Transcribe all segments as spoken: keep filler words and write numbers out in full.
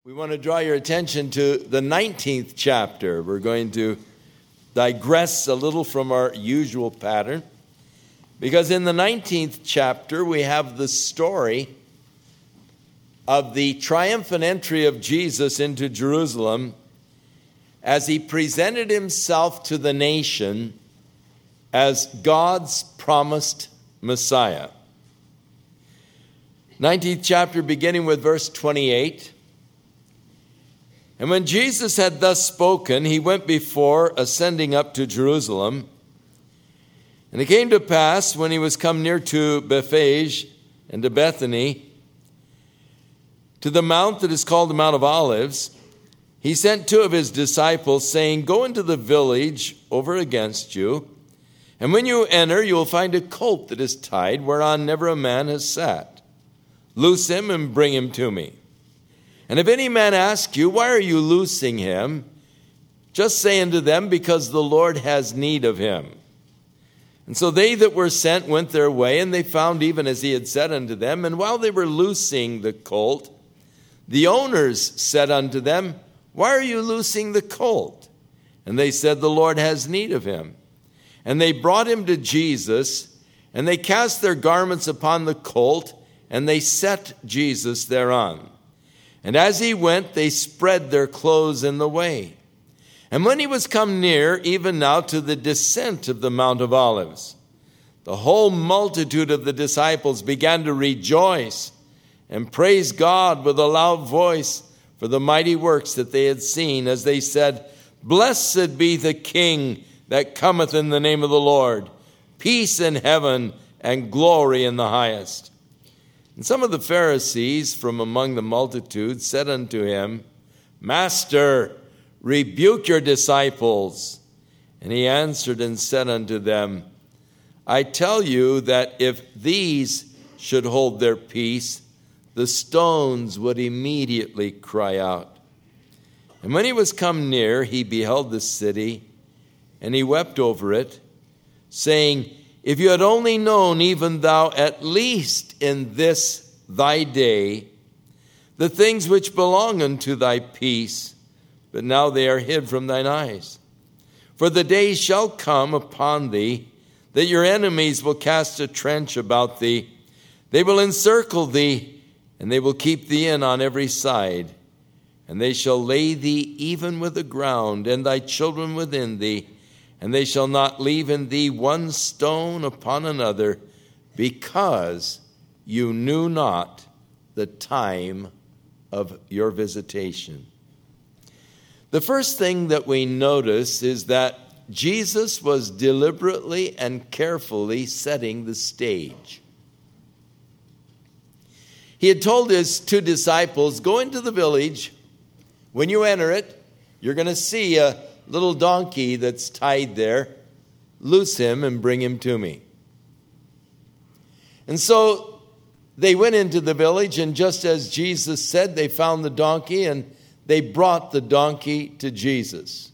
We want to draw your attention to the nineteenth chapter. We're going to digress a little from our usual pattern, because in the nineteenth chapter we have the story of the triumphant entry of Jesus into Jerusalem as he presented himself to the nation as God's promised Messiah. nineteenth chapter, beginning with verse twenty-eight. And when Jesus had thus spoken, he went before, ascending up to Jerusalem. And it came to pass, when he was come near to Bethphage and to Bethany, to the mount that is called the Mount of Olives, he sent two of his disciples, saying, Go into the village over against you, and when you enter, you will find a colt that is tied, whereon never a man has sat. Loose him and bring him to me. And if any man ask you, Why are you loosing him? Just say unto them, Because the Lord has need of him. And so they that were sent went their way, and they found even as he had said unto them. And while they were loosing the colt, the owners said unto them, Why are you loosing the colt? And they said, The Lord has need of him. And they brought him to Jesus, and they cast their garments upon the colt, and they set Jesus thereon. And as he went, they spread their clothes in the way. And when he was come near, even now to the descent of the Mount of Olives, the whole multitude of the disciples began to rejoice and praise God with a loud voice for the mighty works that they had seen, as they said, Blessed be the King that cometh in the name of the Lord, peace in heaven and glory in the highest. And some of the Pharisees from among the multitude said unto him, Master, rebuke your disciples. And he answered and said unto them, I tell you that if these should hold their peace, the stones would immediately cry out. And when he was come near, he beheld the city, and he wept over it, saying, If you had only known, even thou at least in this thy day, the things which belong unto thy peace, but now they are hid from thine eyes. For the day shall come upon thee, that your enemies will cast a trench about thee. They will encircle thee, and they will keep thee in on every side. And they shall lay thee even with the ground, and thy children within thee, and they shall not leave in thee one stone upon another, because you knew not the time of your visitation. The first thing that we notice is that Jesus was deliberately and carefully setting the stage. He had told his two disciples, Go into the village. When you enter it, you're going to see a little donkey that's tied there. Loose him and bring him to me. And so they went into the village, and just as Jesus said, they found the donkey, and they brought the donkey to Jesus.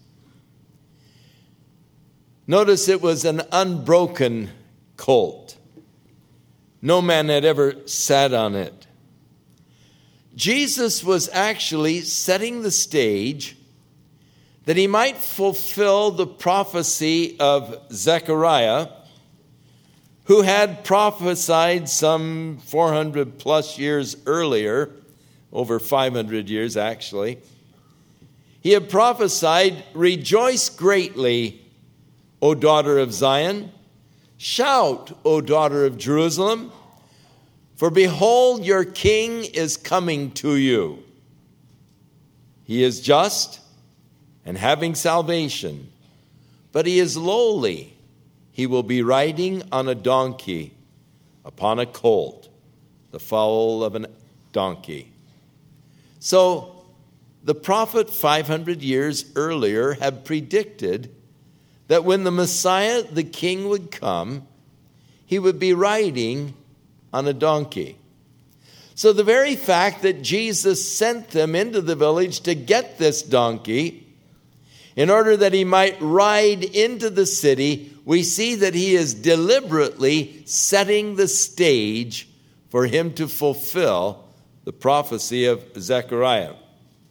Notice it was an unbroken colt. No man had ever sat on it. Jesus was actually setting the stage that he might fulfill the prophecy of Zechariah, who had prophesied some four hundred plus years earlier, over five hundred years actually. He had prophesied, Rejoice greatly, O daughter of Zion. Shout, O daughter of Jerusalem. For behold, your king is coming to you. He is just and having salvation, but he is lowly. He will be riding on a donkey, upon a colt, the foal of a donkey. So the prophet five hundred years earlier had predicted that when the Messiah, the king, would come, he would be riding on a donkey. So the very fact that Jesus sent them into the village to get this donkey, in order that he might ride into the city, we see that he is deliberately setting the stage for him to fulfill the prophecy of Zechariah.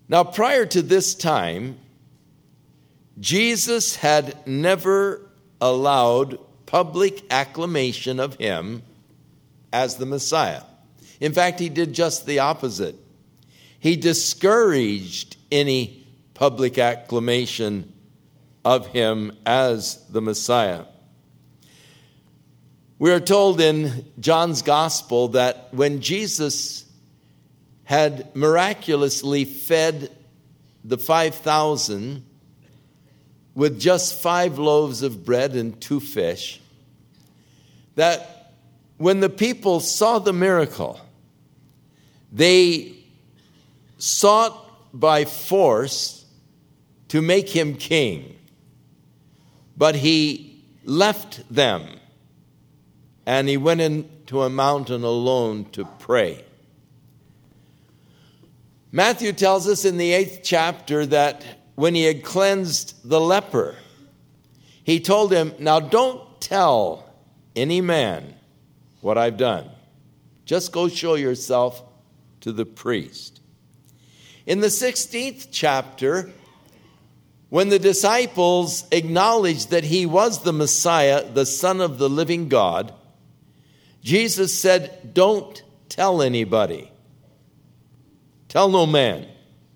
Now, prior to this time, Jesus had never allowed public acclamation of him as the Messiah. In fact, he did just the opposite. He discouraged any public acclamation of him as the Messiah. We are told in John's Gospel that when Jesus had miraculously fed the five thousand with just five loaves of bread and two fish, that when the people saw the miracle, they sought by force to make him king. But he left them, and he went into a mountain alone to pray. Matthew tells us in the eighth chapter that when he had cleansed the leper, he told him, "Now don't tell any man what I've done. Just go show yourself to the priest." In the sixteenth chapter, when the disciples acknowledged that he was the Messiah, the Son of the living God, Jesus said, "Don't tell anybody. Tell no man."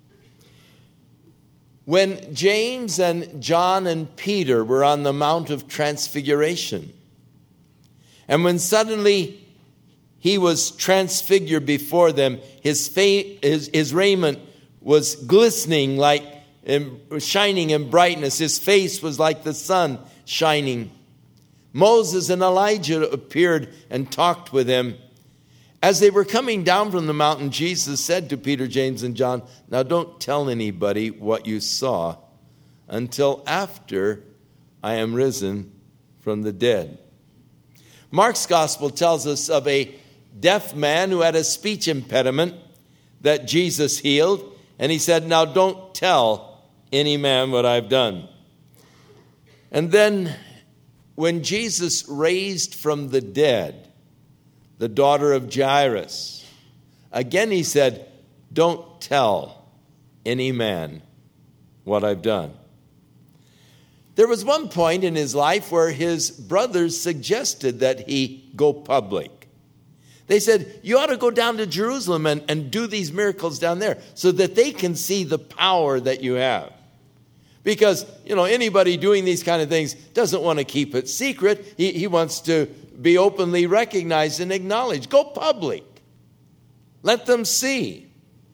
When James and John and Peter were on the Mount of Transfiguration, and when suddenly he was transfigured before them, his, fa- his, his raiment was glistening like and shining in brightness. His face was like the sun shining. Moses and Elijah appeared and talked with him. As they were coming down from the mountain, Jesus said to Peter, James, and John, "Now don't tell anybody what you saw until after I am risen from the dead." Mark's gospel tells us of a deaf man who had a speech impediment that Jesus healed. And he said, "Now don't tell any man what I've done." And then when Jesus raised from the dead the daughter of Jairus, again he said, "Don't tell any man what I've done." There was one point in his life where his brothers suggested that he go public. They said, "You ought to go down to Jerusalem and, and do these miracles down there so that they can see the power that you have." Because, you know, anybody doing these kind of things doesn't want to keep it secret. He, he wants to be openly recognized and acknowledged. Go public. Let them see.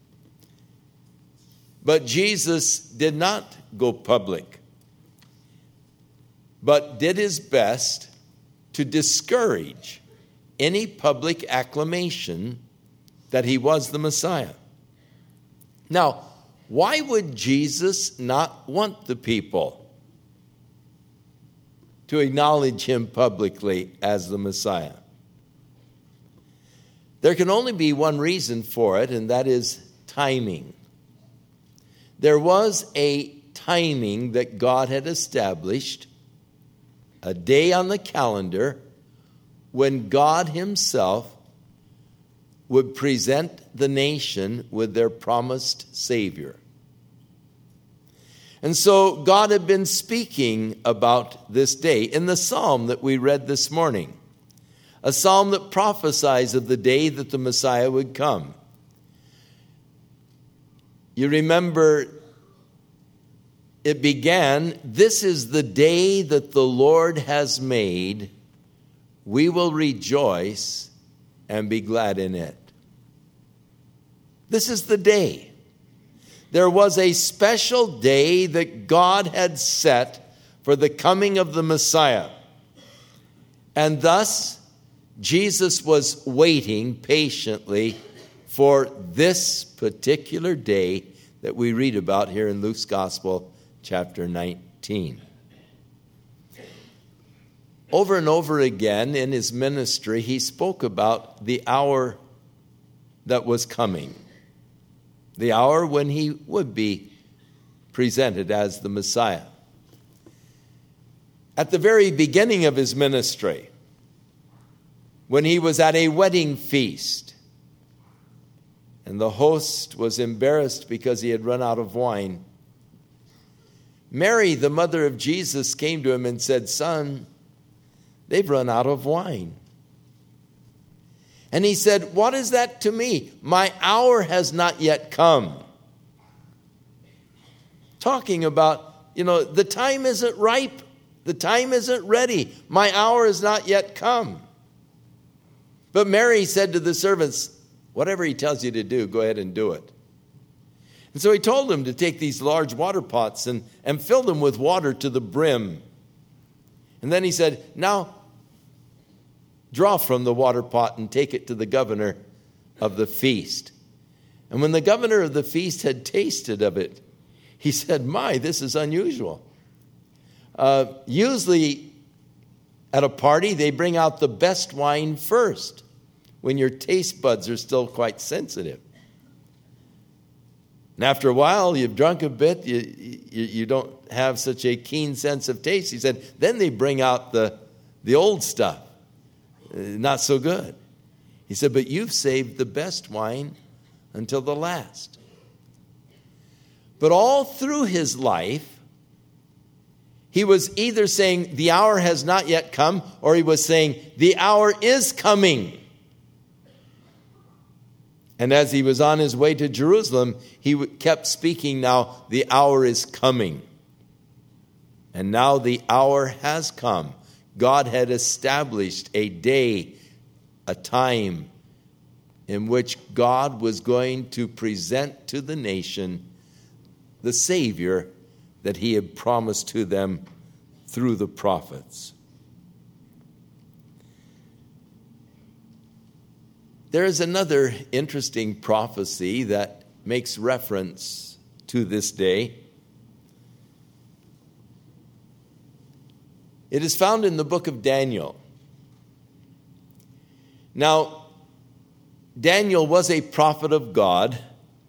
But Jesus did not go public, but did his best to discourage any public acclamation that he was the Messiah. Now, why would Jesus not want the people to acknowledge him publicly as the Messiah? There can only be one reason for it, and that is timing. There was a timing that God had established, a day on the calendar when God himself would present the nation with their promised Savior. And so God had been speaking about this day in the psalm that we read this morning, a psalm that prophesies of the day that the Messiah would come. You remember it began, "This is the day that the Lord has made. We will rejoice and be glad in it." This is the day. There was a special day that God had set for the coming of the Messiah. And thus, Jesus was waiting patiently for this particular day that we read about here in Luke's Gospel, chapter nineteen. Over and over again in his ministry, he spoke about the hour that was coming, the hour when he would be presented as the Messiah. At the very beginning of his ministry, when he was at a wedding feast, And the host was embarrassed because he had run out of wine. Mary, the mother of Jesus, came to him and said, "Son, they've run out of wine." And he said, "What is that to me? My hour has not yet come." Talking about, you know, the time isn't ripe. The time isn't ready. My hour has not yet come. But Mary said to the servants, "Whatever he tells you to do, go ahead and do it." And so he told them to take these large water pots and, and fill them with water to the brim. And then he said, "Now, draw from the water pot and take it to the governor of the feast." And when the governor of the feast had tasted of it, he said, "My, this is unusual." Uh, usually at a party, they bring out the best wine first, when your taste buds are still quite sensitive. And after a while, you've drunk a bit, you, you, you don't have such a keen sense of taste. He said, then they bring out the, the old stuff, uh, not so good. He said, but you've saved the best wine until the last. But all through his life, he was either saying the hour has not yet come, or he was saying the hour is coming. And as he was on his way to Jerusalem, he kept speaking, now the hour is coming. And now the hour has come. God had established a day, a time in which God was going to present to the nation the Savior that he had promised to them through the prophets. There is another interesting prophecy that makes reference to this day. It is found in the book of Daniel. Now, Daniel was a prophet of God,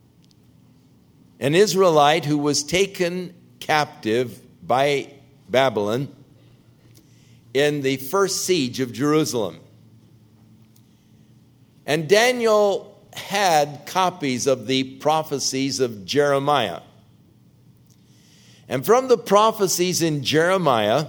an Israelite who was taken captive by Babylon in the first siege of Jerusalem. And Daniel had copies of the prophecies of Jeremiah. And from the prophecies in Jeremiah,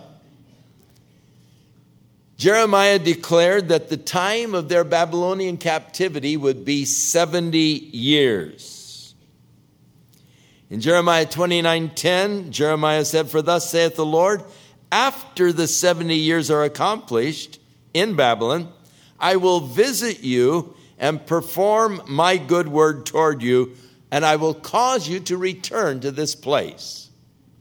Jeremiah declared that the time of their Babylonian captivity would be seventy years. In Jeremiah twenty-nine ten, Jeremiah said, "For thus saith the Lord, after the seventy years are accomplished in Babylon, I will visit you and perform my good word toward you, and I will cause you to return to this place."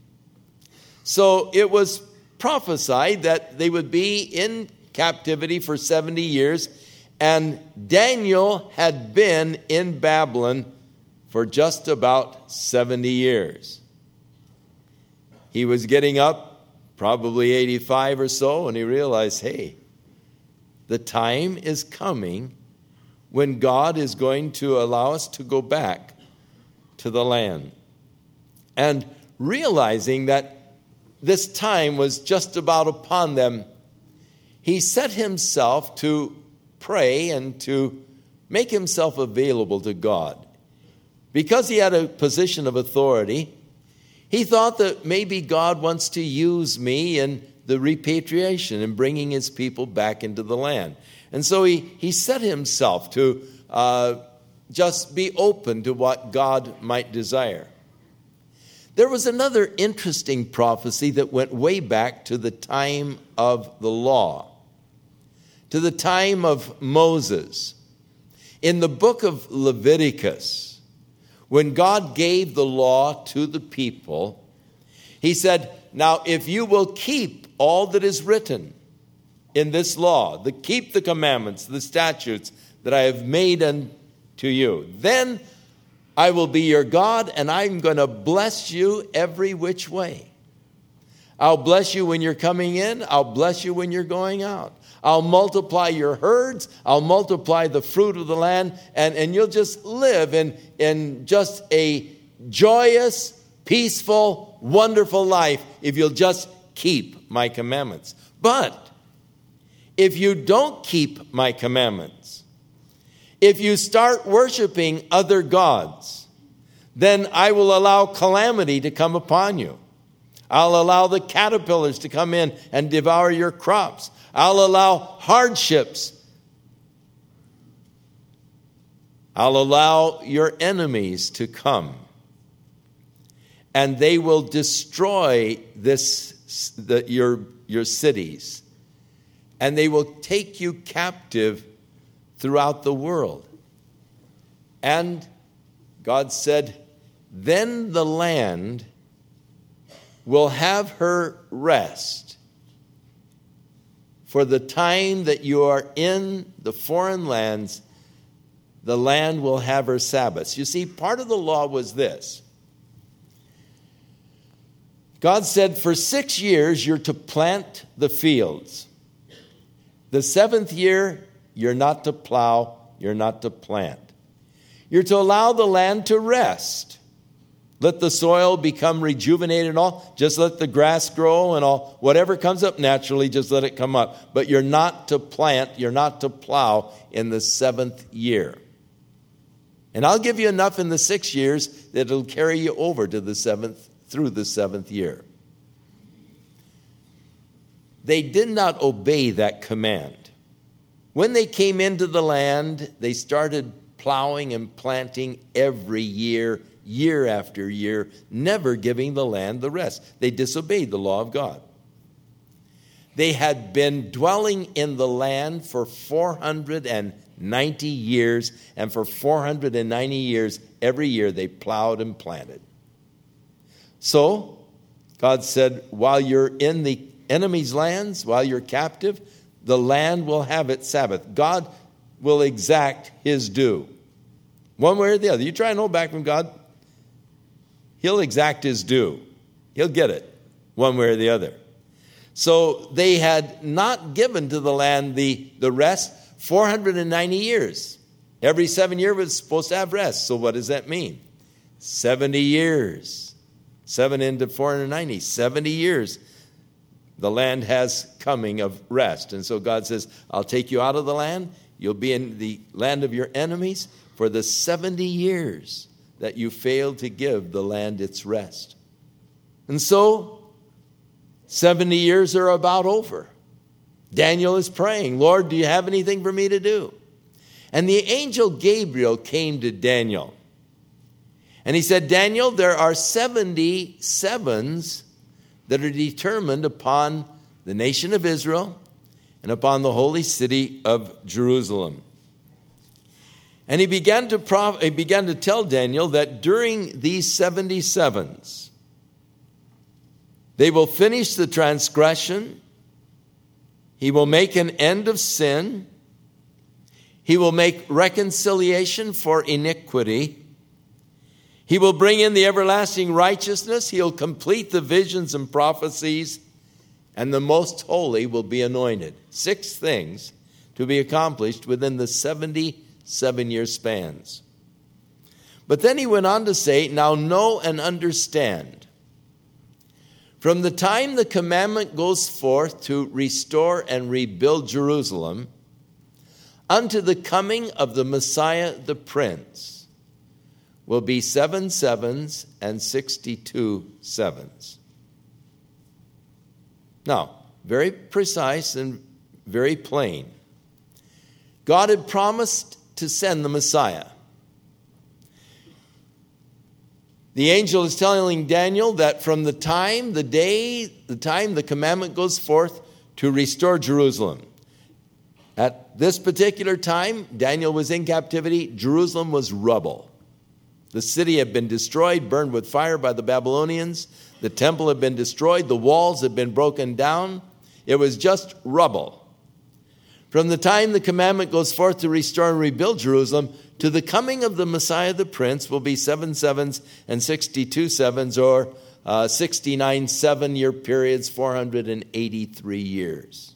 So it was prophesied that they would be in captivity for seventy years, and Daniel had been in Babylon for just about seventy years. He was getting up, probably eighty-five or so, and he realized, hey, the time is coming when God is going to allow us to go back to the land. And realizing that this time was just about upon them, he set himself to pray and to make himself available to God. Because he had a position of authority, he thought that maybe God wants to use me in the repatriation and bringing his people back into the land. And so he, he set himself to uh, just be open to what God might desire. There was another interesting prophecy that went way back to the time of the law, to the time of Moses. In the book of Leviticus, when God gave the law to the people, he said, now if you will keep all that is written in this law, the keep the commandments, the statutes that I have made unto you, then I will be your God, and I'm going to bless you every which way. I'll bless you when you're coming in. I'll bless you when you're going out. I'll multiply your herds. I'll multiply the fruit of the land, and, and you'll just live in, in just a joyous, peaceful, wonderful life if you'll just keep my commandments. But if you don't keep my commandments, If you start worshiping other gods, then I will allow calamity to come upon you. I'll allow the caterpillars to come in and devour your crops. I'll allow hardships. I'll allow your enemies to come. And they will destroy this, the, your, your cities. And they will take you captive throughout the world. And God said, then the land will have her rest for the time that you are in the foreign lands. The land will have her Sabbaths. You see, part of the law was this. God said, for six years you're to plant the fields. The seventh year, you're not to plow, you're not to plant. You're to allow the land to rest. Let the soil become rejuvenated and all. Just let the grass grow and all. Whatever comes up naturally, just let it come up. But you're not to plant, you're not to plow in the seventh year. And I'll give you enough in the six years that it'll carry you over to the seventh, through the seventh year. They did not obey that command. When they came into the land, they started plowing and planting every year, year after year, never giving the land the rest. They disobeyed the law of God. They had been dwelling in the land for four hundred ninety years, and for four hundred ninety years, every year they plowed and planted. So, God said, while you're in the enemy's lands, while you're captive, the land will have its Sabbath. God will exact his due. One way or the other. You try and hold back from God, he'll exact his due. He'll get it one way or the other. So they had not given to the land the, the rest four hundred ninety years. Every seven years was supposed to have rest. So what does that mean? seventy years. Seven into four hundred ninety. seventy years. The land has coming of rest. And so God says, I'll take you out of the land. You'll be in the land of your enemies for the seventy years that you failed to give the land its rest. And so, seventy years are about over. Daniel is praying, Lord, do you have anything for me to do? And the angel Gabriel came to Daniel. And he said, Daniel, there are seventy sevens that are determined upon the nation of Israel and upon the holy city of Jerusalem. And he began to prof- he began to tell Daniel that during these seventy sevens, they will finish the transgression. He will make an end of sin. He will make reconciliation for iniquity. He will bring in the everlasting righteousness. He'll complete the visions and prophecies. And the most holy will be anointed. Six things to be accomplished within the seventy-seven-year spans. But then he went on to say, now know and understand. From the time the commandment goes forth to restore and rebuild Jerusalem, unto the coming of the Messiah the Prince, will be seven sevens and sixty-two sevens. Now, very precise and very plain. God had promised to send the Messiah. The angel is telling Daniel that from the time, the day, the time the commandment goes forth to restore Jerusalem. At this particular time, Daniel was in captivity. Jerusalem was rubble. The city had been destroyed, burned with fire by the Babylonians. The temple had been destroyed. The walls had been broken down. It was just rubble. From the time the commandment goes forth to restore and rebuild Jerusalem to the coming of the Messiah the Prince will be seven sevens and sixty-two sevens, or uh, sixty-nine seven-year periods, four hundred eighty-three years.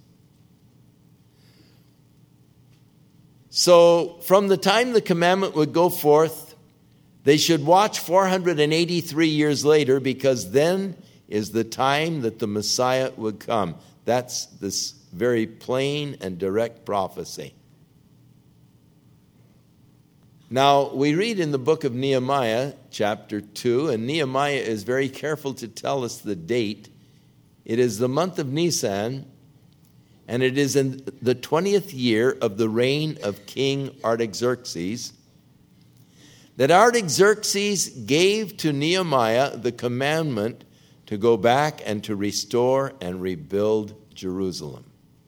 So from the time the commandment would go forth, they should watch four hundred eighty-three years later, because then is the time that the Messiah would come. That's this very plain and direct prophecy. Now, we read in the book of Nehemiah, chapter two, and Nehemiah is very careful to tell us the date. It is the month of Nisan, and it is in the twentieth year of the reign of King Artaxerxes, that Artaxerxes gave to Nehemiah the commandment to go back and to restore and rebuild Jerusalem.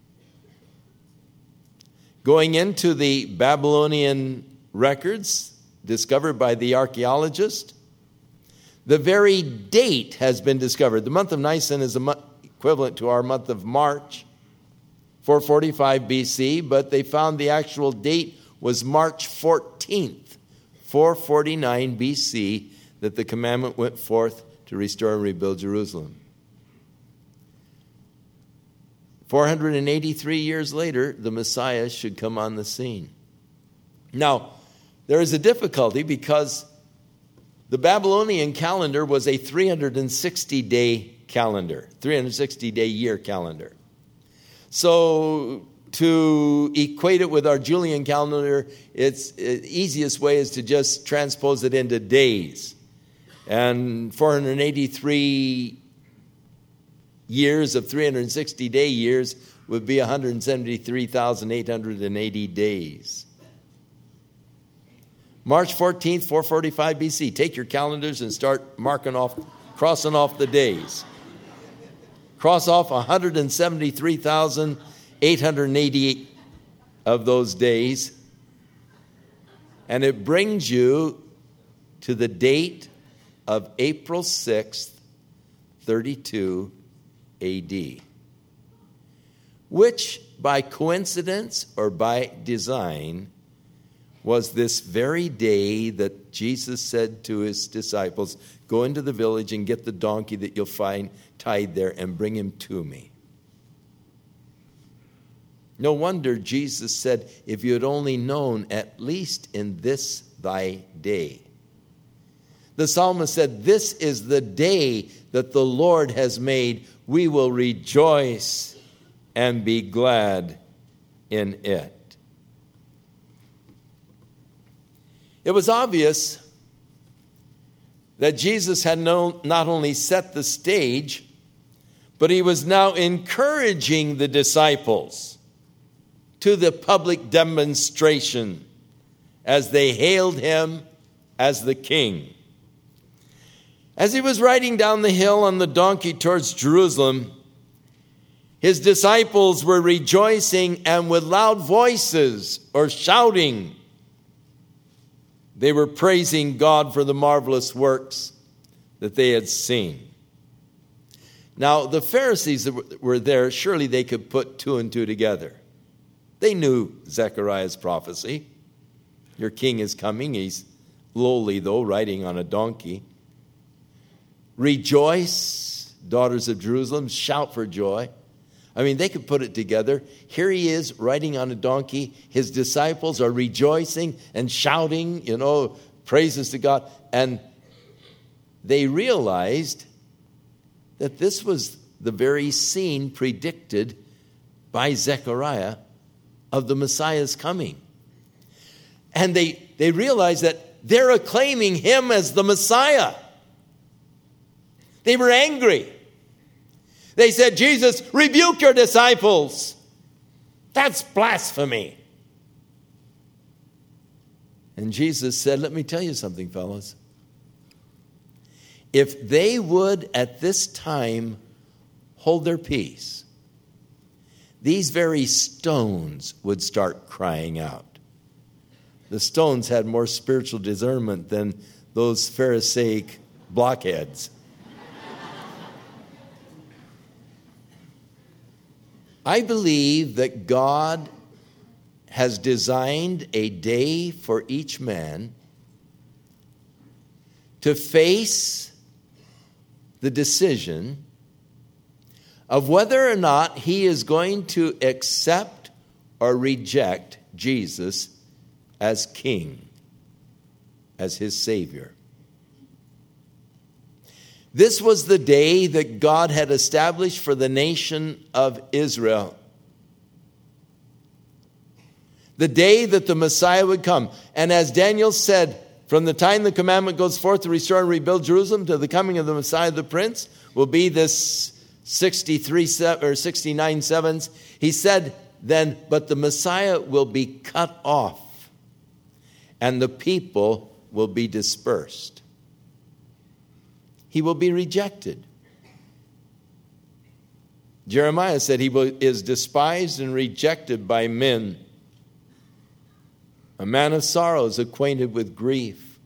Going into the Babylonian records discovered by the archaeologist, the very date has been discovered. The month of Nisan is a month equivalent to our month of March, four forty-five B C, but they found the actual date was March fourteenth, four forty-nine B C, that the commandment went forth to restore and rebuild Jerusalem. four hundred eighty-three years later, the Messiah should come on the scene. Now, there is a difficulty because the Babylonian calendar was a three hundred sixty day calendar, three hundred sixty day year calendar. So to equate it with our Julian calendar, it's the easiest way is to just transpose it into days. And four hundred eighty-three years of three hundred sixty day years would be one hundred seventy-three thousand eight hundred eighty days. March fourteenth, four forty-five B C. Take your calendars and start marking off, crossing off the days. Cross off one hundred seventy-three thousand eight hundred eighty of those days, and it brings you to the date of April sixth, thirty-two A D, which by coincidence or by design was this very day that Jesus said to his disciples, go into the village and get the donkey that you'll find tied there and bring him to me. No wonder Jesus said, if you had only known, at least in this thy day. The psalmist said, this is the day that the Lord has made. We will rejoice and be glad in it. It was obvious that Jesus had no, not only set the stage, but he was now encouraging the disciples to the public demonstration as they hailed him as the king. As he was riding down the hill on the donkey towards Jerusalem, his disciples were rejoicing and with loud voices or shouting, they were praising God for the marvelous works that they had seen. Now, the Pharisees that were there, surely they could put two and two together. They knew Zechariah's prophecy. Your king is coming. He's lowly, though, riding on a donkey. Rejoice, daughters of Jerusalem, shout for joy. I mean, they could put it together. Here he is riding on a donkey. His disciples are rejoicing and shouting, you know, praises to God. And they realized that this was the very scene predicted by Zechariah of the Messiah's coming. And they, they realized that they're acclaiming him as the Messiah. They were angry. They said, Jesus, rebuke your disciples. That's blasphemy. And Jesus said, let me tell you something, fellas. If they would at this time hold their peace, these very stones would start crying out. The stones had more spiritual discernment than those Pharisaic blockheads. I believe that God has designed a day for each man to face the decision of whether or not he is going to accept or reject Jesus as king, as his Savior. This was the day that God had established for the nation of Israel. The day that the Messiah would come. And as Daniel said, from the time the commandment goes forth to restore and rebuild Jerusalem to the coming of the Messiah the Prince will be this sixty-three or sixty-nine sevens. He said then, but the Messiah will be cut off and the people will be dispersed. He will be rejected. Jeremiah said he is despised and rejected by men, a man of sorrows, acquainted with grief.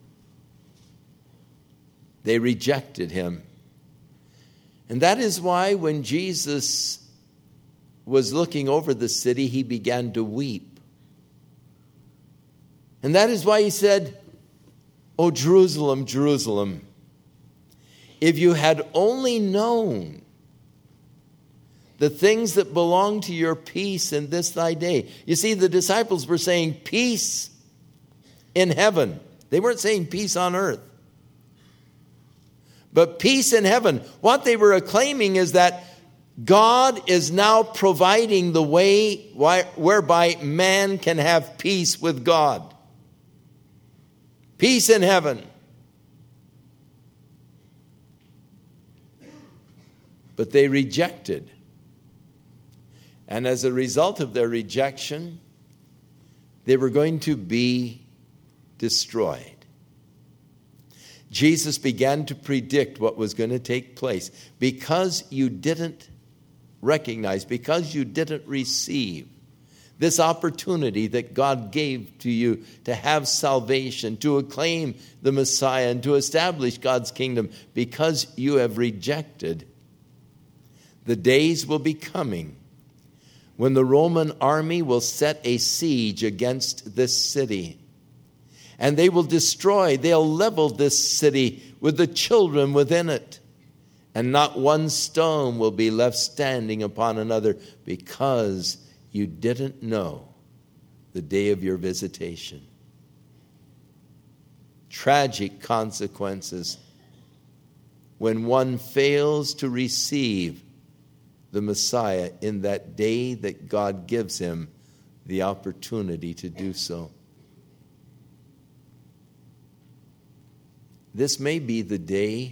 They rejected him. And that is why when Jesus was looking over the city, he began to weep. And that is why he said, "O Jerusalem, Jerusalem, if you had only known the things that belong to your peace in this thy day." You see, the disciples were saying peace in heaven. They weren't saying peace on earth. But peace in heaven. What they were acclaiming is that God is now providing the way whereby man can have peace with God. Peace in heaven. But they rejected. And as a result of their rejection, they were going to be destroyed. Jesus began to predict what was going to take place. Because you didn't recognize, because you didn't receive this opportunity that God gave to you to have salvation, to acclaim the Messiah, and to establish God's kingdom, because you have rejected, the days will be coming when the Roman army will set a siege against this city. And they will destroy, they'll level this city with the children within it. And not one stone will be left standing upon another, because you didn't know the day of your visitation. Tragic consequences when one fails to receive the Messiah in that day that God gives him the opportunity to do so. This may be the day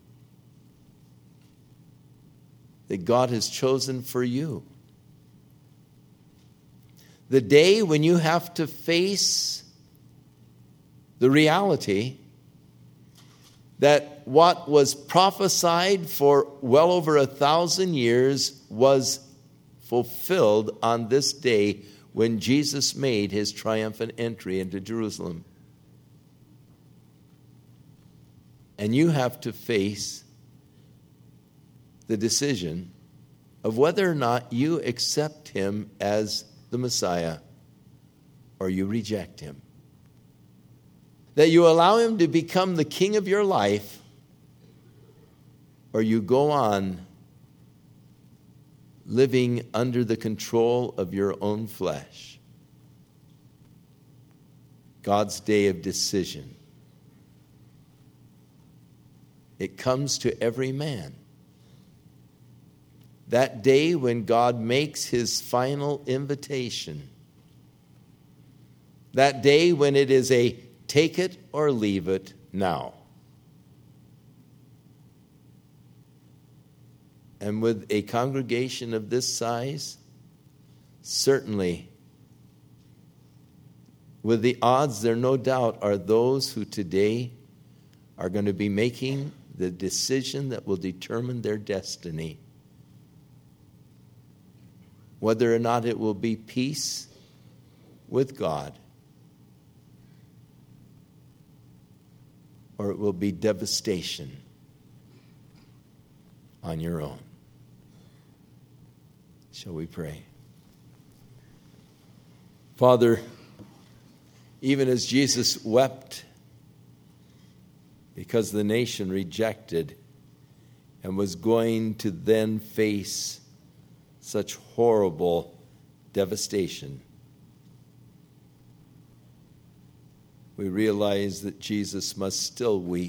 that God has chosen for you. The day when you have to face the reality that what was prophesied for well over a thousand years was fulfilled on this day when Jesus made his triumphant entry into Jerusalem. And you have to face the decision of whether or not you accept him as the Messiah or you reject him. That you allow him to become the king of your life, or you go on living under the control of your own flesh. God's day of decision. It comes to every man. That day when God makes his final invitation. That day when it is a take it or leave it now. And with a congregation of this size, certainly, with the odds, there no doubt are those who today are going to be making the decision that will determine their destiny. Whether or not it will be peace with God, or it will be devastation on your own. Shall we pray? Father, even as Jesus wept because the nation rejected and was going to then face such horrible devastation, we realize that Jesus must still weep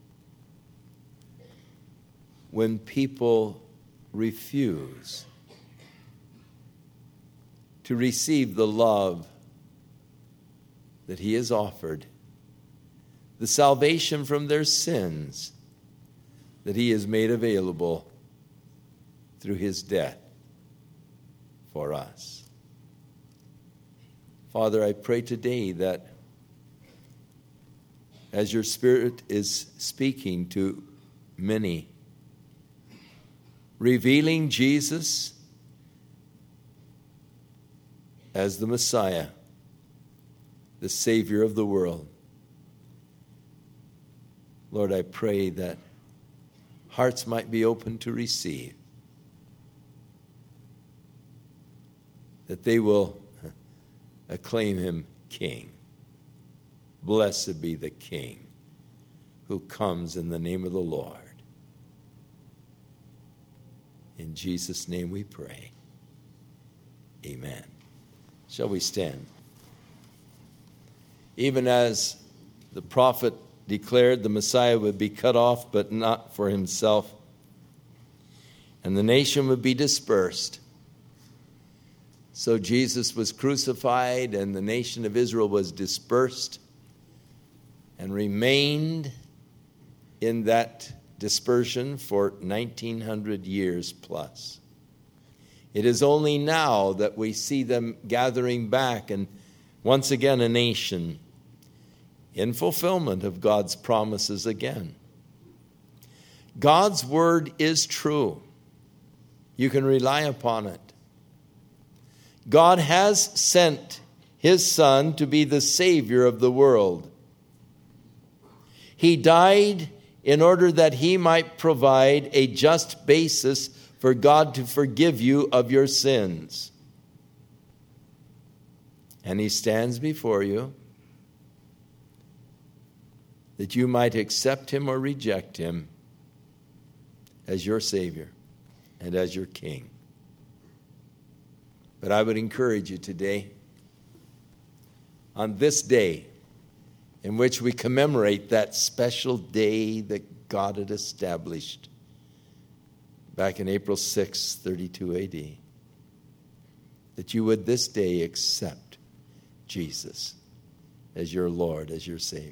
when people refuse to receive the love that he has offered, the salvation from their sins that he has made available through his death for us. Father, I pray today that as your Spirit is speaking to many, revealing Jesus as the Messiah, the Savior of the world, Lord, I pray that hearts might be open to receive, that they will acclaim him King. Blessed be the King who comes in the name of the Lord. In Jesus' name we pray. Amen. Shall we stand? Even as the prophet declared the Messiah would be cut off, but not for himself, and the nation would be dispersed, so Jesus was crucified, and the nation of Israel was dispersed and remained in that dispersion for nineteen hundred years plus. It is only now that we see them gathering back and once again a nation in fulfillment of God's promises again. God's word is true. You can rely upon it. God has sent his Son to be the Savior of the world. He died in order that he might provide a just basis for God to forgive you of your sins. And he stands before you that you might accept him or reject him as your Savior and as your King. But I would encourage you today, on this day in which we commemorate that special day that God had established back in April sixth, thirty-two A D, that you would this day accept Jesus as your Lord, as your Savior.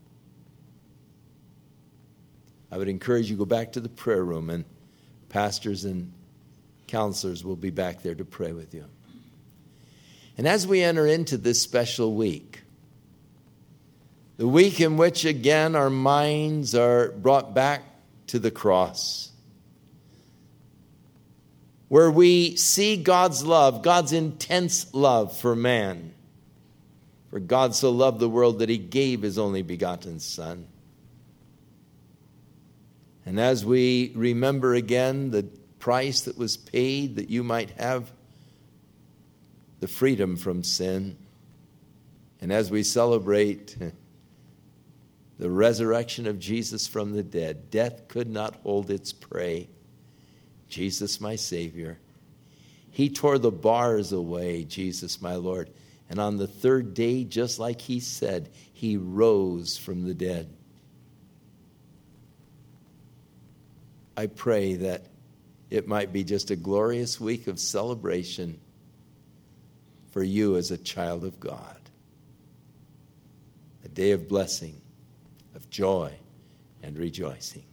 I would encourage you to go back to the prayer room, and pastors and counselors will be back there to pray with you. And as we enter into this special week, the week in which again our minds are brought back to the cross, where we see God's love, God's intense love for man. For God so loved the world that he gave his only begotten Son. And as we remember again the price that was paid that you might have the freedom from sin, and as we celebrate the resurrection of Jesus from the dead, death could not hold its prey. Jesus, my Savior. He tore the bars away, Jesus, my Lord. And on the third day, just like he said, he rose from the dead. I pray that it might be just a glorious week of celebration for you as a child of God. A day of blessing, of joy, and rejoicing.